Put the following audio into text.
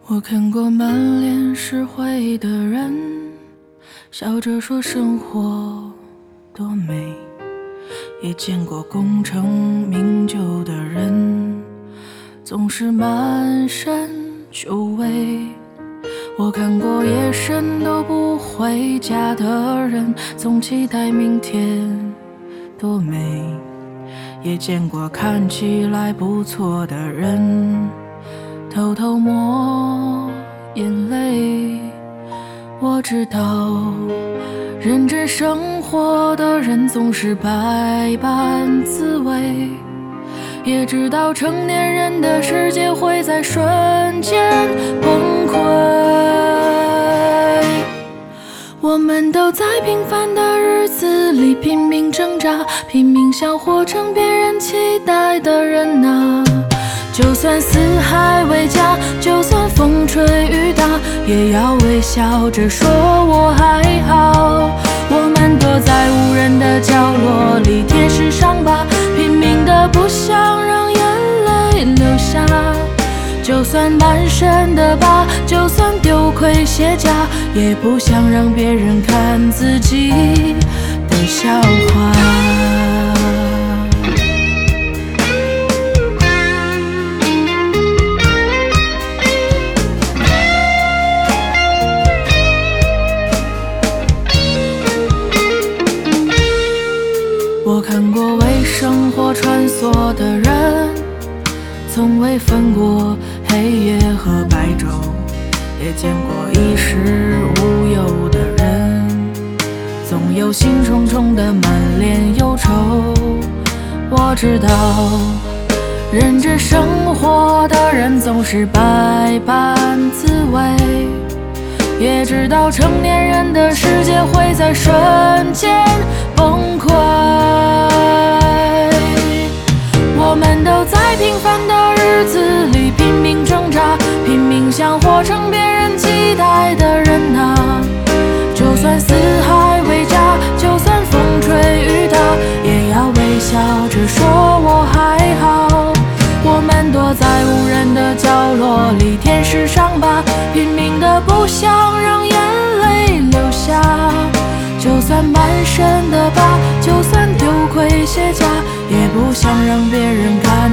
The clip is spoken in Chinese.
我看过满脸是灰的人，笑着说生活多美，也见过功成名就的人，总是满身酒味。我看过夜深都不回家的人，总期待明天多美，也见过看起来不错的人，偷偷抹眼泪。我知道认真生活的人总是百般滋味，也知道成年人的世界会在瞬间崩溃。我们都在平凡的日子里拼命挣扎，拼命想活成别人期待的人啊。就算四海为家，就算风吹雨打，也要微笑着说我还好。我们躲在无人的角落里贴饰伤疤，拼命的不想让眼泪流下。就算满身的疤，就算丢盔卸甲，也不想让别人看自己的笑话。我看过为生活穿梭的人，从未分过黑夜和白昼，也见过衣食无忧的人，总有心忡忡的满脸忧愁。我知道认真生活的人总是百般滋味，也知道成年人的世界会在瞬间崩溃。我们都在平凡的日子里拼命挣扎，拼命想活成别人期待的人啊。就算四海为家，就算风吹雨打，也要微笑着说我还好。我们躲在无人的角落里舔舐伤疤，拼命的不想让眼泪流下。就算满身的疤，就算丢盔卸甲，也不想让别人看